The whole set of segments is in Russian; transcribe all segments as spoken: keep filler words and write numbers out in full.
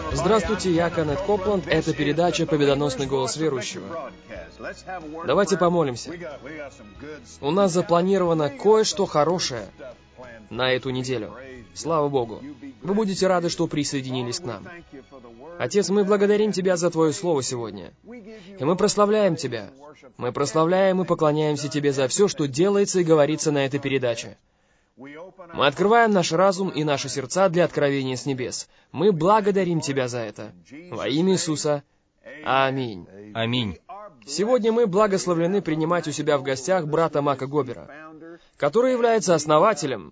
Здравствуйте, я Кеннет Копланд. Это передача «Победоносный голос верующего». Давайте помолимся. У нас запланировано кое-что хорошее на эту неделю. Слава Богу. Вы будете рады, что присоединились к нам. Отец, мы благодарим Тебя за Твое Слово сегодня. И мы прославляем Тебя. Мы прославляем и поклоняемся Тебе за все, что делается и говорится на этой передаче. Мы открываем наш разум и наши сердца для откровения с небес. Мы благодарим Тебя за это. Во имя Иисуса. Аминь. Аминь. Сегодня мы благословлены принимать у себя в гостях брата Мака Гобера, который является основателем.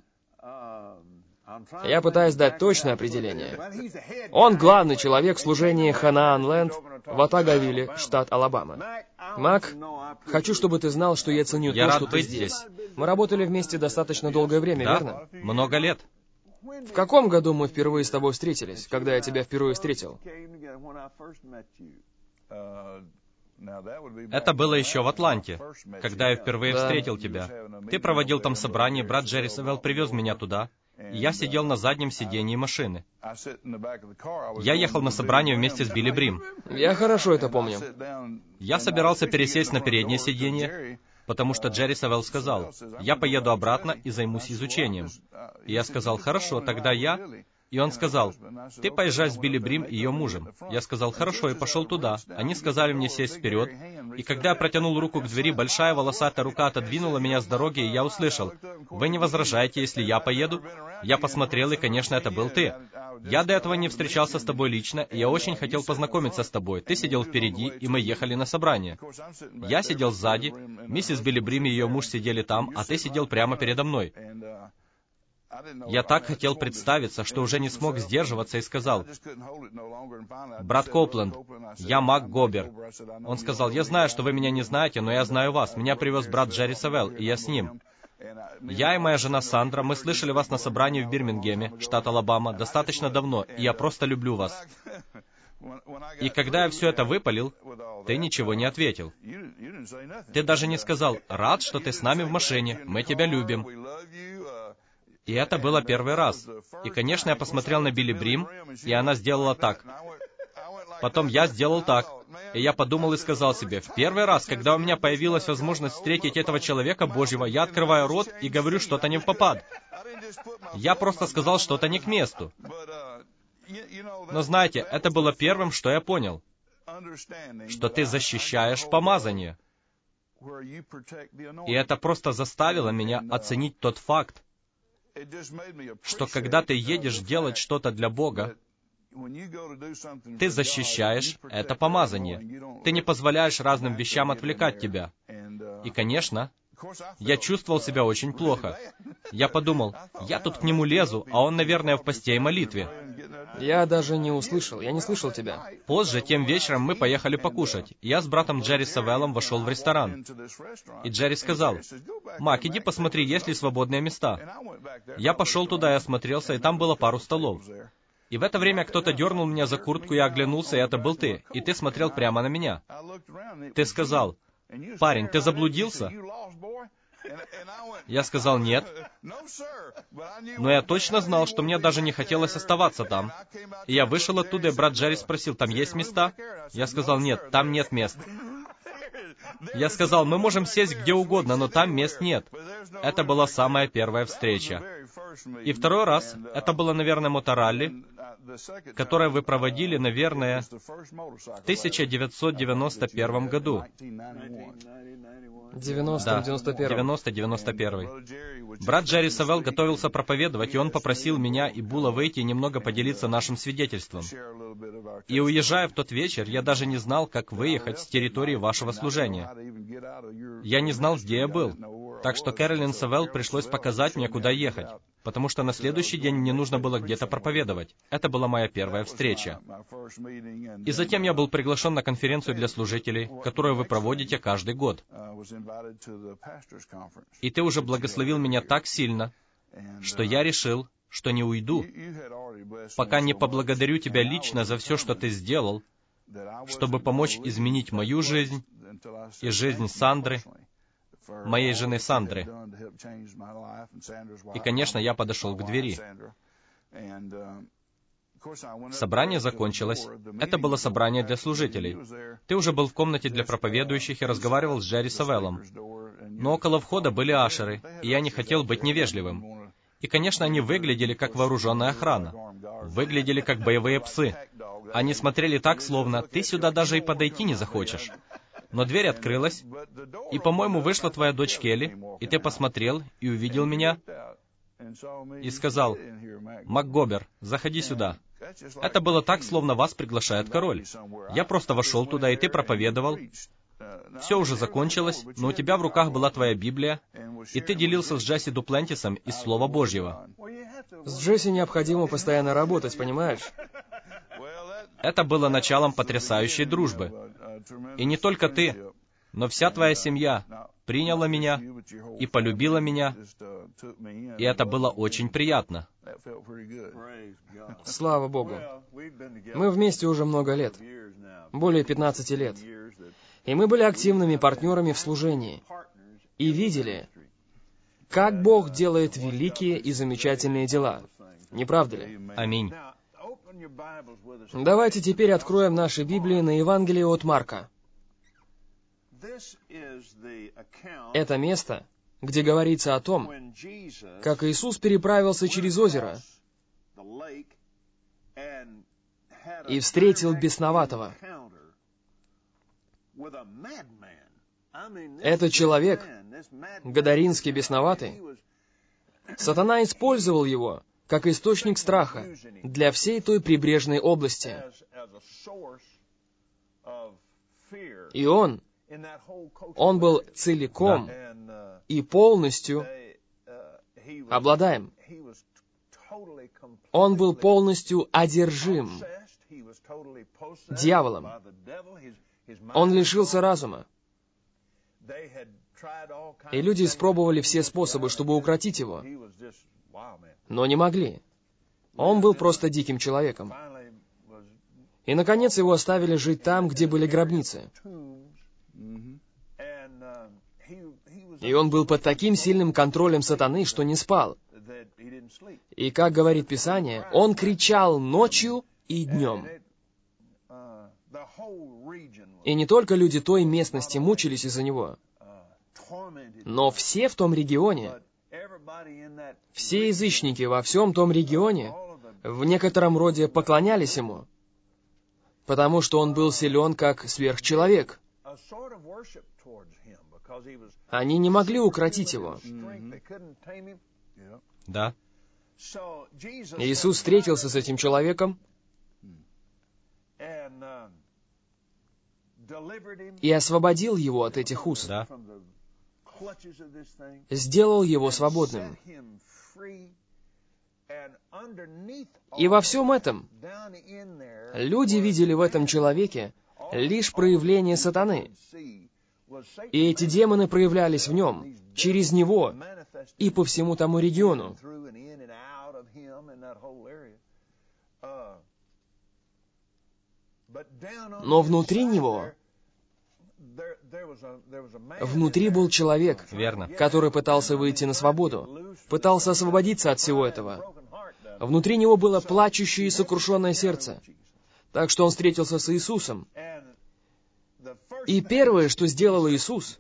Я пытаюсь дать точное определение. Он главный человек в служении Ханаан-Ленд в Отагавиле, штат Алабама. Мак, хочу, чтобы ты знал, что я ценю Я то, рад что ты быть здесь. здесь. Мы работали вместе достаточно долгое время, Да, верно? много лет. В каком году мы впервые с тобой встретились, когда я тебя впервые встретил? Это было еще в Атланте, когда я впервые Да. встретил тебя. Ты проводил там собрание, брат Джерри Севелл привез меня туда, и я сидел на заднем сидении машины. Я ехал на собрание вместе с Билли Брим. Я хорошо это помню. Я собирался пересесть на переднее сиденье, потому что Джерри Севелл сказал, «Я поеду обратно и займусь изучением». И я сказал, «Хорошо, тогда я...» И он сказал, «Ты поезжай с Билли Брим и ее мужем». Я сказал, «Хорошо», и пошел туда. Они сказали мне сесть вперед, и когда я протянул руку к двери, большая волосатая рука отодвинула меня с дороги, и я услышал, «Вы не возражаете, если я поеду?» Я посмотрел, и, конечно, это был ты. Я до этого не встречался с тобой лично, и я очень хотел познакомиться с тобой. Ты сидел впереди, и мы ехали на собрание. Я сидел сзади, миссис Билли Брим и ее муж сидели там, а ты сидел прямо передо мной. Я так хотел представиться, что уже не смог сдерживаться и сказал, «Брат Копланд, я Мак Гобер». Он сказал, «Я знаю, что вы меня не знаете, но я знаю вас. Меня привез брат Джерри Севелл, и я с ним. Я и моя жена Сандра, мы слышали вас на собрании в Бирмингеме, штат Алабама, достаточно давно, и я просто люблю вас». И когда я все это выпалил, ты ничего не ответил. Ты даже не сказал, «Рад, что ты с нами в машине, мы тебя любим». И это было первый раз. И, конечно, я посмотрел на Билли Брим, и она сделала так. Потом я сделал так. И я подумал и сказал себе, в первый раз, когда у меня появилась возможность встретить этого человека Божьего, я открываю рот и говорю что-то не впопад. Я просто сказал что-то не к месту. Но знаете, это было первым, что я понял, что ты защищаешь помазание. И это просто заставило меня оценить тот факт, что когда ты едешь делать что-то для Бога, ты защищаешь это помазание. Ты не позволяешь разным вещам отвлекать тебя. И, конечно, я чувствовал себя очень плохо. Я подумал, я тут к нему лезу, а он, наверное, в посте и молитве. Я даже не услышал, я не слышал тебя. Позже, тем вечером, мы поехали покушать. Я с братом Джерри Севеллом вошел в ресторан. И Джерри сказал, «Мак, иди посмотри, есть ли свободные места». Я пошел туда и осмотрелся, и там было пару столов. И в это время кто-то дернул меня за куртку, я оглянулся, и это был ты. И ты смотрел прямо на меня. Ты сказал, «Парень, ты заблудился?» Я сказал, «Нет». Но я точно знал, что мне даже не хотелось оставаться там. И я вышел оттуда, и брат Джерри спросил, «Там есть места?» Я сказал, «Нет, там нет мест». Я сказал, «Мы можем сесть где угодно, но там мест нет». Это была самая первая встреча. И второй раз, это было, наверное, моторалли, которое вы проводили, наверное, в тысяча девятьсот девяносто первом году. девяносто, девяносто первый. девяносто девяносто первый. Брат Джерри Севелл готовился проповедовать, и он попросил меня и Була выйти и немного поделиться нашим свидетельством. И уезжая в тот вечер, я даже не знал, как выехать с территории вашего служения. Я не знал, где я был. Так что Кэролин Севелл пришлось показать мне, куда ехать, потому что на следующий день мне нужно было где-то проповедовать. Это была моя первая встреча. И затем я был приглашен на конференцию для служителей, которую вы проводите каждый год. И ты уже благословил меня так сильно, что я решил, что не уйду, пока не поблагодарю тебя лично за все, что ты сделал, чтобы помочь изменить мою жизнь и жизнь Сандры, моей жены Сандры. И, конечно, я подошел к двери. Собрание закончилось. Это было собрание для служителей. Ты уже был в комнате для проповедующих и разговаривал с Джерри Савеллом. Но около входа были ашеры, и я не хотел быть невежливым. И, конечно, они выглядели как вооруженная охрана. Выглядели как боевые псы. Они смотрели так, словно «ты сюда даже и подойти не захочешь». Но дверь открылась, и, по-моему, вышла твоя дочь Келли, и ты посмотрел и увидел меня, и сказал: «МакГобер, заходи сюда». Это было так, словно вас приглашает король. Я просто вошел туда, и ты проповедовал. Все уже закончилось, но у тебя в руках была твоя Библия, и ты делился с Джесси Дуплантисом из Слова Божьего. С Джесси необходимо постоянно работать, понимаешь? Это было началом потрясающей дружбы. И не только ты, но вся твоя семья приняла меня и полюбила меня, и это было очень приятно. Слава Богу. Мы вместе уже много лет, более пятнадцати лет. И мы были активными партнерами в служении и видели, как Бог делает великие и замечательные дела. Не правда ли? Аминь. Давайте теперь откроем наши Библии на Евангелие от Марка. Это место, где говорится о том, как Иисус переправился через озеро и встретил бесноватого. Этот человек, Гадаринский бесноватый, сатана использовал его как источник страха для всей той прибрежной области. И он, он был целиком и полностью обладаем. Он был полностью одержим дьяволом. Он лишился разума. И люди испробовали все способы, чтобы укротить его, но не могли. Он был просто диким человеком. И, наконец, его оставили жить там, где были гробницы. И он был под таким сильным контролем сатаны, что не спал. И, как говорит Писание, он кричал ночью и днем. И не только люди той местности мучились из-за него, но все в том регионе, все язычники во всем том регионе в некотором роде поклонялись ему, потому что он был силен как сверхчеловек. Они не могли укротить его. Да. Иисус встретился с этим человеком и освободил его от этих уз. Да. Сделал его свободным. И во всем этом люди видели в этом человеке лишь проявление сатаны. И эти демоны проявлялись в нем, через него и по всему тому региону. Но внутри него, внутри был человек, Верно. который пытался выйти на свободу, пытался освободиться от всего этого. Внутри него было плачущее и сокрушенное сердце. Так что он встретился с Иисусом. И первое, что сделал Иисус,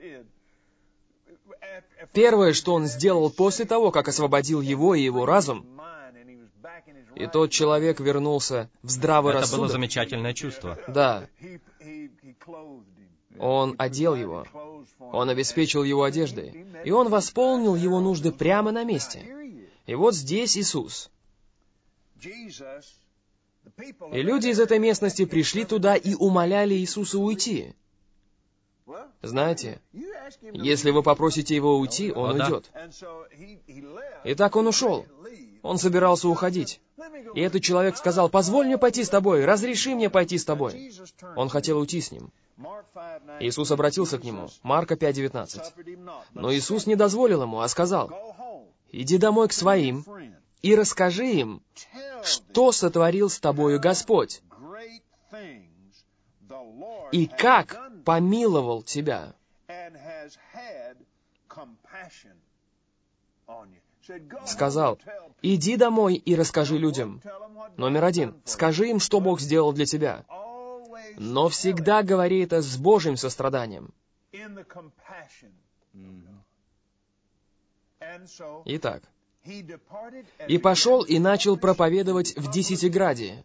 первое, что Он сделал после того, как освободил его и его разум, и тот человек вернулся в здравый Это рассудок. было замечательное чувство. Да. Он одел его. Он обеспечил его одеждой. И Он восполнил его нужды прямо на месте. И вот здесь Иисус. И люди из этой местности пришли туда и умоляли Иисуса уйти. Знаете, если вы попросите его уйти, он О, да. уйдет. И так он ушел. Он собирался уходить. И этот человек сказал: «Позволь мне пойти с тобой, разреши мне пойти с тобой». Он хотел уйти с ним. Иисус обратился к нему. Марка пять девятнадцать. Но Иисус не дозволил ему, а сказал: «Иди домой к своим и расскажи им, что сотворил с тобою Господь, и как помиловал тебя». Сказал: «Иди домой и расскажи людям». Номер один. Скажи им, что Бог сделал для тебя. Но всегда говори это с Божьим состраданием. Итак, «И пошел и начал проповедовать в Десятиграде».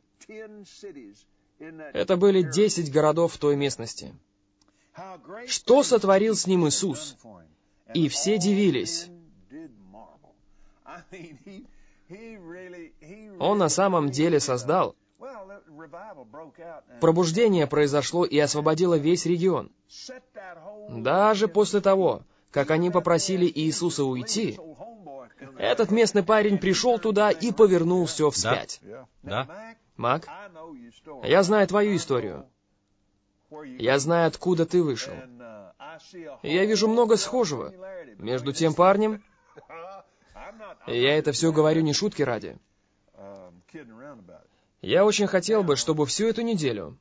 Это были десять городов в той местности. Что сотворил с ним Иисус? И все дивились. Он на самом деле создал. Пробуждение произошло и освободило весь регион. Даже после того, как они попросили Иисуса уйти, этот местный парень пришел туда и повернул все вспять. Да. Да. Мак, я знаю твою историю. Я знаю, откуда ты вышел. И я вижу много схожего между тем парнем. И я это все говорю не шутки ради. Я очень хотел бы, чтобы всю эту неделю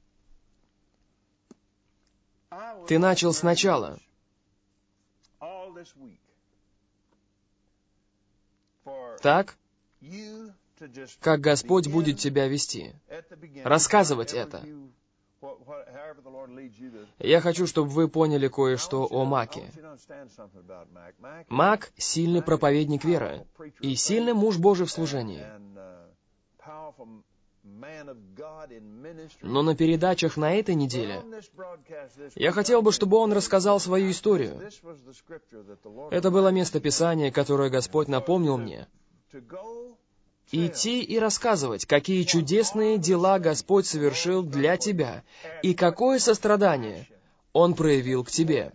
ты начал сначала. Так, как Господь будет тебя вести. Рассказывать это. Я хочу, чтобы вы поняли кое-что о Маке. Мак — сильный проповедник веры и сильный муж Божий в служении. Но на передачах на этой неделе я хотел бы, чтобы он рассказал свою историю. Это было место Писания, которое Господь напомнил мне. Идти и рассказывать, какие чудесные дела Господь совершил для тебя, и какое сострадание Он проявил к тебе.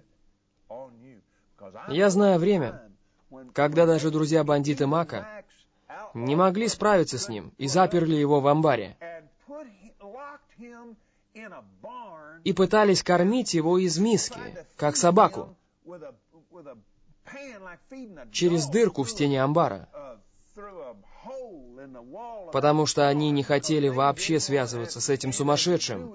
Я знаю время, когда даже друзья-бандиты Мака не могли справиться с ним и заперли его в амбаре, и пытались кормить его из миски, как собаку, через дырку в стене амбара, потому что они не хотели вообще связываться с этим сумасшедшим.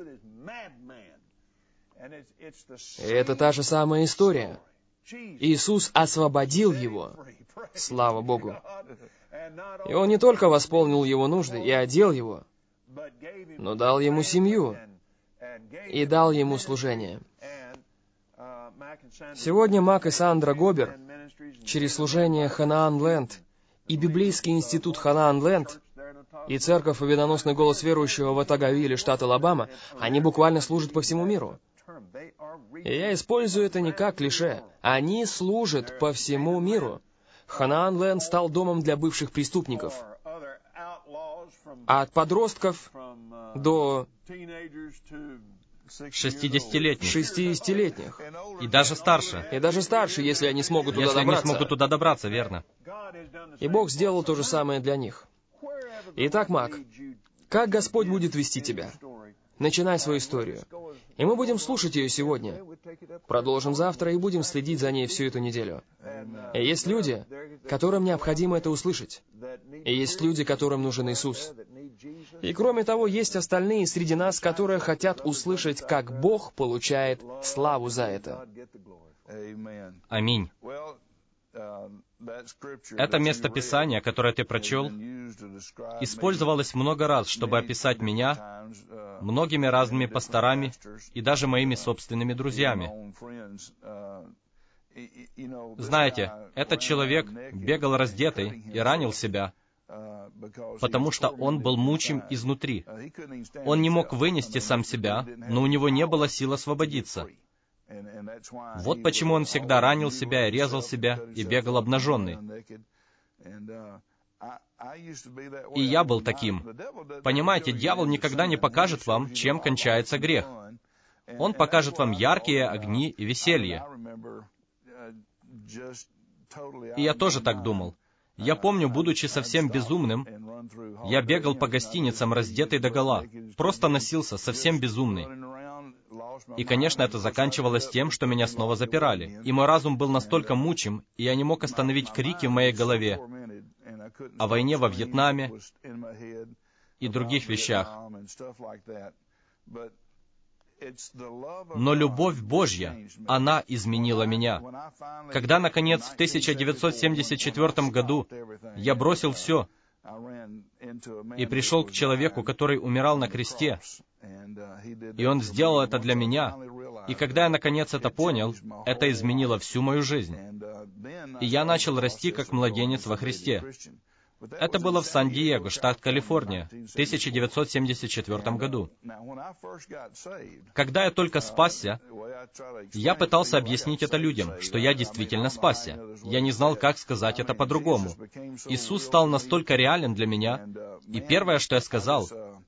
И это та же самая история. Иисус освободил его, слава Богу. И Он не только восполнил его нужды и одел его, но дал ему семью и дал ему служение. Сегодня Мак и Сандра Гобер через служение Ханаан-Ленд и Библейский институт Ханаан-Ленд и Церковь «Победоносный голос верующего» в Отагавиле, штат Алабама, они буквально служат по всему миру. И я использую это не как клише. Они служат по всему миру. Ханаан-Ленд стал домом для бывших преступников. От подростков до шестидесятилетних. шестидесятилетних. И даже старше. И даже старше, если они смогут туда Если они добраться. смогут туда добраться, верно. И Бог сделал то же самое для них. Итак, Мак, как Господь будет вести тебя? Начинай свою историю. И мы будем слушать ее сегодня. Продолжим завтра и будем следить за ней всю эту неделю. И есть люди, которым необходимо это услышать. И есть люди, которым нужен Иисус. И кроме того, есть остальные среди нас, которые хотят услышать, как Бог получает славу за это. Аминь. Это место Писания, которое ты прочел, использовалось много раз, чтобы описать меня многими разными пасторами и даже моими собственными друзьями. Знаете, этот человек бегал раздетый и ранил себя, потому что он был мучим изнутри. Он не мог вынести сам себя, но у него не было сил освободиться. Вот почему он всегда ранил себя и резал себя, и бегал обнаженный. И я был таким. Понимаете, дьявол никогда не покажет вам, чем кончается грех. Он покажет вам яркие огни и веселье. И я тоже так думал. Я помню, будучи совсем безумным, я бегал по гостиницам, раздетый догола, просто носился, совсем безумный. И, конечно, это заканчивалось тем, что меня снова запирали. И мой разум был настолько мучим, и я не мог остановить крики в моей голове о войне во Вьетнаме и других вещах. Но любовь Божья, она изменила меня. Когда, наконец, в тысяча девятьсот семьдесят четвёртом году я бросил все и пришел к человеку, который умирал на кресте, и он сделал это для меня, и когда я, наконец, это понял, это изменило всю мою жизнь. И я начал расти как младенец во Христе. Это было в Сан-Диего, штат Калифорния, в тысяча девятьсот семьдесят четвёртом году. Когда я только спасся, я пытался объяснить это людям, что я действительно спасся. Я не знал, как сказать это по-другому. Иисус стал настолько реален для меня, и первое, что я сказал,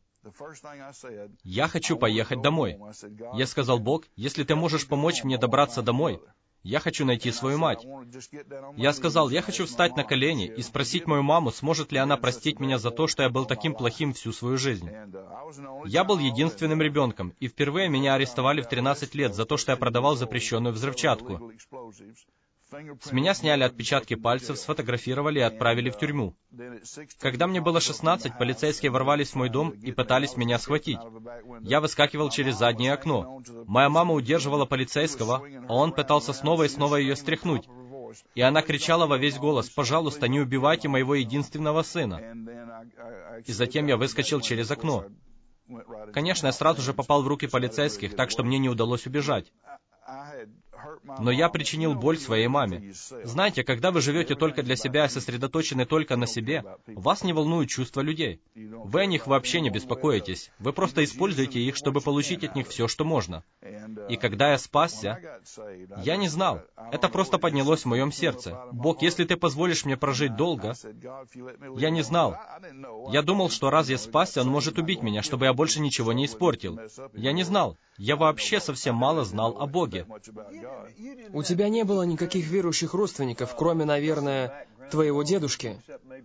я хочу поехать домой. Я сказал: Бог, если ты можешь помочь мне добраться домой, я хочу найти свою мать. Я сказал, я хочу встать на колени и спросить мою маму, сможет ли она простить меня за то, что я был таким плохим всю свою жизнь. Я был единственным ребенком, и впервые меня арестовали в тринадцать лет за то, что я продавал запрещенную взрывчатку. С меня сняли отпечатки пальцев, сфотографировали и отправили в тюрьму. Когда мне было шестнадцать, полицейские ворвались в мой дом и пытались меня схватить. Я выскакивал через заднее окно. Моя мама удерживала полицейского, а он пытался снова и снова ее стряхнуть. И она кричала во весь голос: «Пожалуйста, не убивайте моего единственного сына». И затем я выскочил через окно. Конечно, я сразу же попал в руки полицейских, так что мне не удалось убежать. Но я причинил боль своей маме. Знаете, когда вы живете только для себя и сосредоточены только на себе, вас не волнуют чувства людей. Вы о них вообще не беспокоитесь. Вы просто используете их, чтобы получить от них все, что можно. И когда я спасся, я не знал. Это просто поднялось в моем сердце. Бог, если ты позволишь мне прожить долго, я не знал. Я думал, что раз я спасся, Он может убить меня, чтобы я больше ничего не испортил. Я не знал. Я вообще совсем мало знал о Боге. У тебя не было никаких верующих родственников, кроме, наверное, твоего дедушки?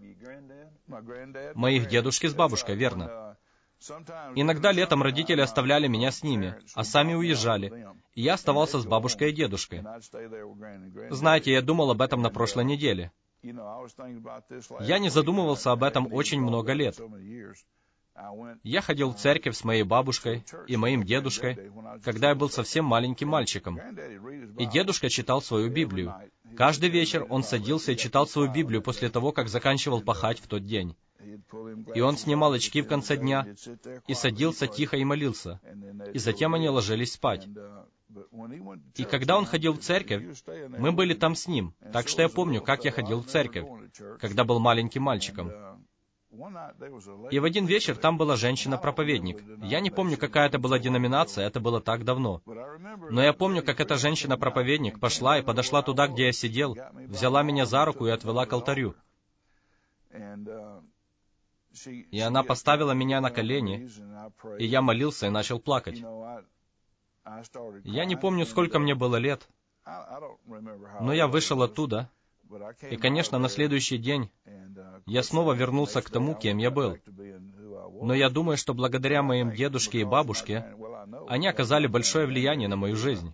Моих дедушки с бабушкой, верно. Иногда летом родители оставляли меня с ними, а сами уезжали, и я оставался с бабушкой и дедушкой. Знаете, я думал об этом на прошлой неделе. Я не задумывался об этом очень много лет. Я ходил в церковь с моей бабушкой и моим дедушкой, когда я был совсем маленьким мальчиком. И дедушка читал свою Библию. Каждый вечер он садился и читал свою Библию после того, как заканчивал пахать в тот день. И он снимал очки в конце дня и садился тихо и молился. И затем они ложились спать. И когда он ходил в церковь, мы были там с ним, так что я помню, как я ходил в церковь, когда был маленьким мальчиком. И в один вечер там была женщина-проповедник. Я не помню, какая это была деноминация, это было так давно. Но я помню, как эта женщина-проповедник пошла и подошла туда, где я сидел, взяла меня за руку и отвела к алтарю. И она поставила меня на колени, и я молился и начал плакать. Я не помню, сколько мне было лет, но я вышел оттуда, и, конечно, на следующий день я снова вернулся к тому, кем я был. Но я думаю, что благодаря моим дедушке и бабушке они оказали большое влияние на мою жизнь.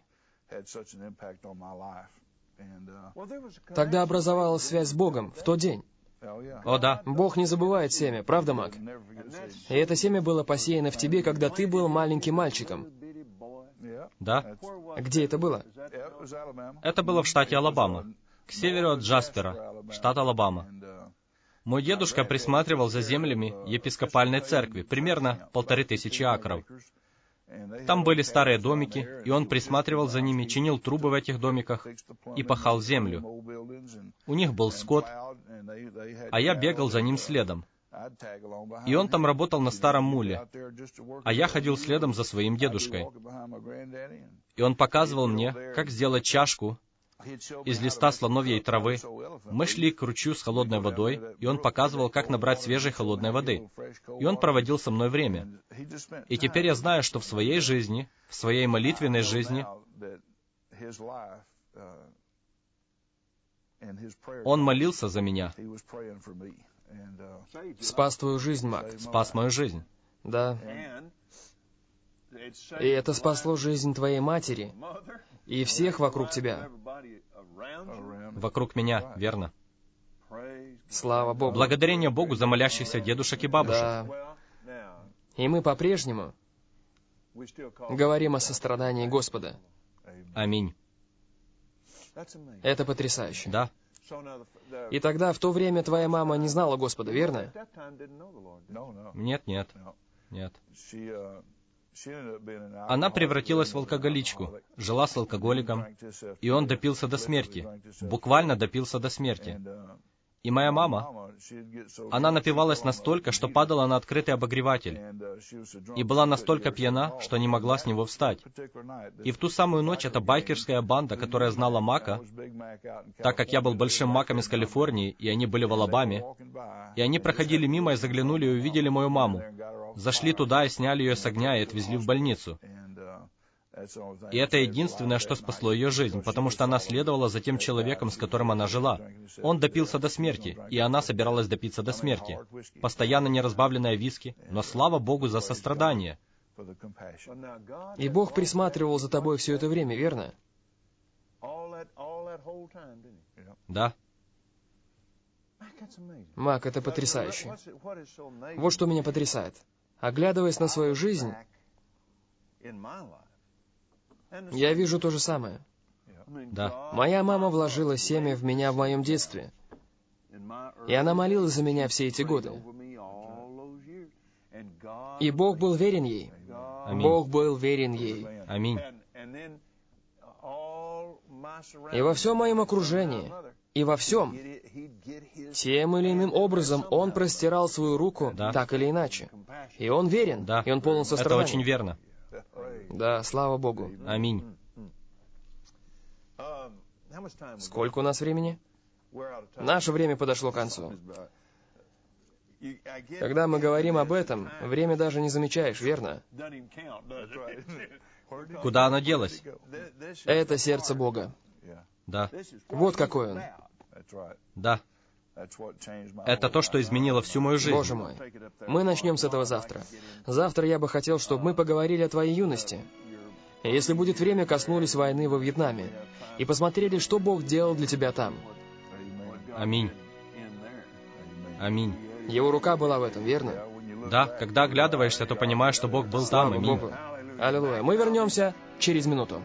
Тогда образовалась связь с Богом в тот день. О, да. Бог не забывает семя, правда, Мак? И это семя было посеяно в тебе, когда ты был маленьким мальчиком. Да. Где это было? Это было в штате Алабама, к северу от Джаспера, штат Алабама. Мой дедушка присматривал за землями епископальной церкви, примерно полторы тысячи акров. Там были старые домики, и он присматривал за ними, чинил трубы в этих домиках и пахал землю. У них был скот, а я бегал за ним следом. И он там работал на старом муле, а я ходил следом за своим дедушкой. И он показывал мне, как сделать чашку из листа слоновьей травы. Мы шли к ручью с холодной водой, и он показывал, как набрать свежей холодной воды. И он проводил со мной время. И теперь я знаю, что в своей жизни, в своей молитвенной жизни, он молился за меня. Спас твою жизнь, Мак. Спас мою жизнь. Да. И это спасло жизнь твоей матери и всех вокруг тебя. Вокруг меня, верно. Слава Богу. Благодарение Богу за молящихся дедушек и бабушек. Да. И мы по-прежнему говорим о сострадании Господа. Аминь. Это потрясающе. Да. И тогда, в то время, твоя мама не знала Господа, верно? Нет, нет, нет. Она превратилась в алкоголичку, жила с алкоголиком, и он допился до смерти, буквально допился до смерти. И моя мама, она напивалась настолько, что падала на открытый обогреватель, и была настолько пьяна, что не могла с него встать. И в ту самую ночь эта байкерская банда, которая знала Мака, так как я был большим Маком из Калифорнии, и они были в Алабаме, и они проходили мимо и заглянули и увидели мою маму. Зашли туда и сняли ее с огня и отвезли в больницу. И это единственное, что спасло ее жизнь, потому что она следовала за тем человеком, с которым она жила. Он допился до смерти, и она собиралась допиться до смерти. Постоянно неразбавленное виски, но слава Богу за сострадание. И Бог присматривал за тобой все это время, верно? Да. Мак, это потрясающе. Вот что меня потрясает. Оглядываясь на свою жизнь, я вижу то же самое. Да. Моя мама вложила семя в меня в моем детстве. И она молилась за меня все эти годы. И Бог был верен ей. Аминь. Бог был верен ей. Аминь. И во всем моем окружении, и во всем, тем или иным образом Он простирал свою руку, Да. так или иначе. И Он верен, Да. и Он полон Это сострадания. очень верно. Да, слава Богу. Аминь. Сколько у нас времени? Наше время подошло к концу. Когда мы говорим об этом, время даже не замечаешь, верно? Куда оно делось? Это сердце Бога. Да. Вот какой Он. Да. Это то, что изменило всю мою жизнь. Боже мой. Мы начнем с этого завтра. Завтра я бы хотел, чтобы мы поговорили о твоей юности. И если будет время, коснулись войны во Вьетнаме. И посмотрели, что Бог делал для тебя там. Аминь. Аминь. Его рука была в этом, верно? Да, когда оглядываешься, то понимаешь, что Бог был там. Слава Аминь. Богу. Аллилуйя. Мы вернемся через минуту.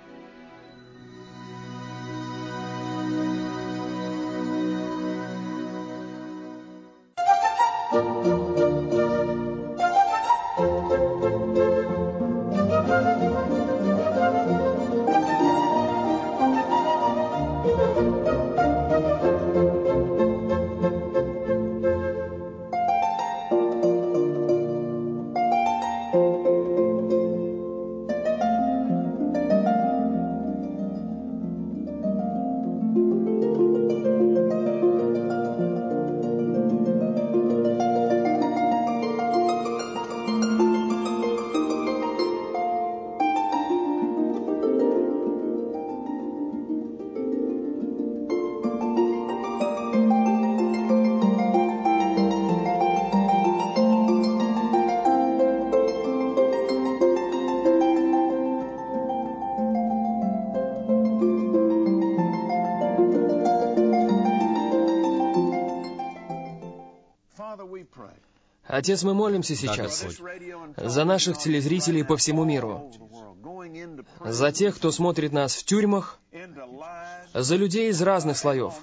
Отец, мы молимся сейчас Господь. за наших телезрителей по всему миру, за тех, кто смотрит нас в тюрьмах, за людей из разных слоев.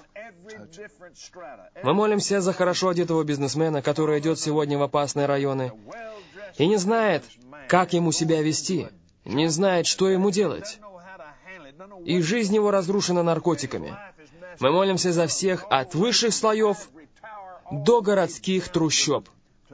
Мы молимся за хорошо одетого бизнесмена, который идет сегодня в опасные районы и не знает, как ему себя вести, не знает, что ему делать. И жизнь его разрушена наркотиками. Мы молимся за всех от высших слоев до городских трущоб.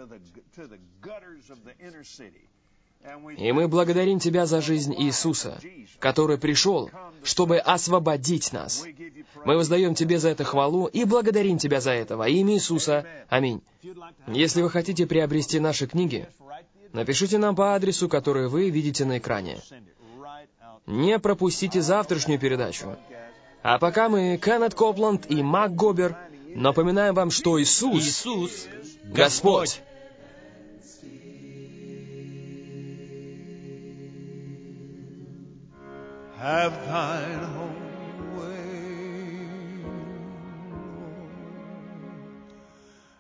И мы благодарим Тебя за жизнь Иисуса, который пришел, чтобы освободить нас. Мы воздаем Тебе за это хвалу и благодарим Тебя за это во имя Иисуса. Аминь. Если вы хотите приобрести наши книги, напишите нам по адресу, который вы видите на экране. Не пропустите завтрашнюю передачу. А пока мы, Кеннет Копланд и Мак Гобер, напоминаем вам, что Иисус, Иисус, Господь. Have thine own way,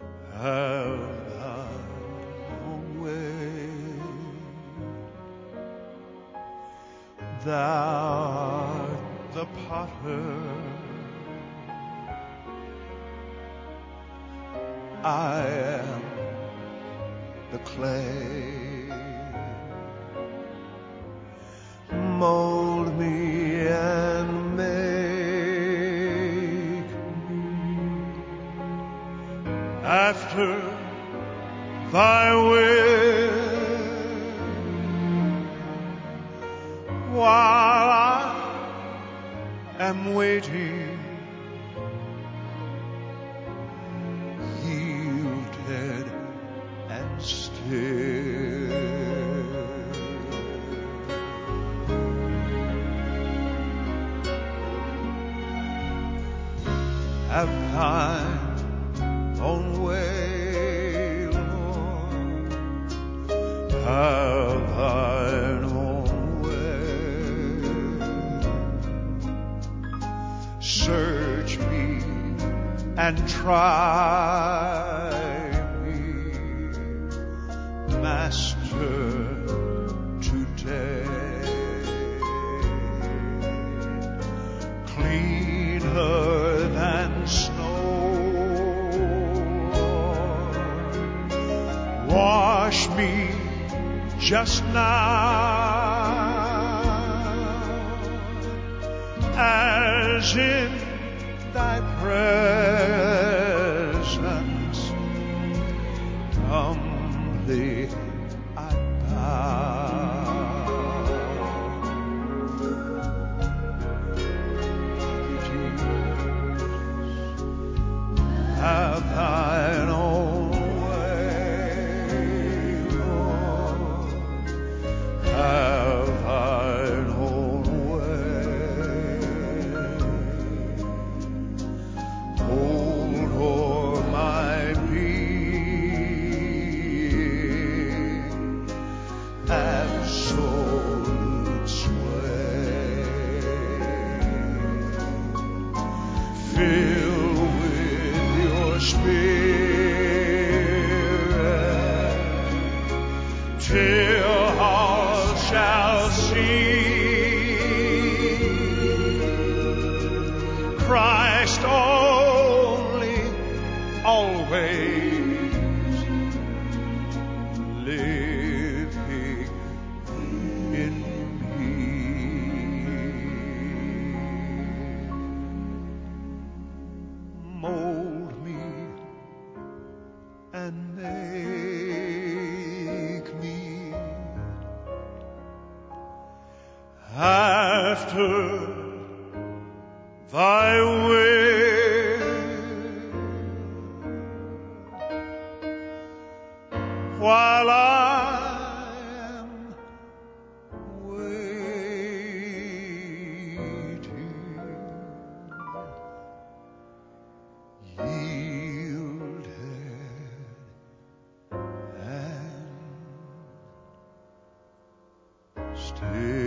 have thine own way. Thou art the potter, I am the clay. Mold me and make me after thy will, while I am waiting, yielded and still. Have thine own way, Lord. Have thine own way. Search me and try me, Master, today. Cleaner than snow, wash me just now, as in thy presence humbly I bow. Have thine own way, Lord. Have thine own way. Hold o'er my being absolute sway. Fill Spirit, till all shall see Christ only, always living in me. Mold me and make me after thy will, while I am waiting, yielded and still.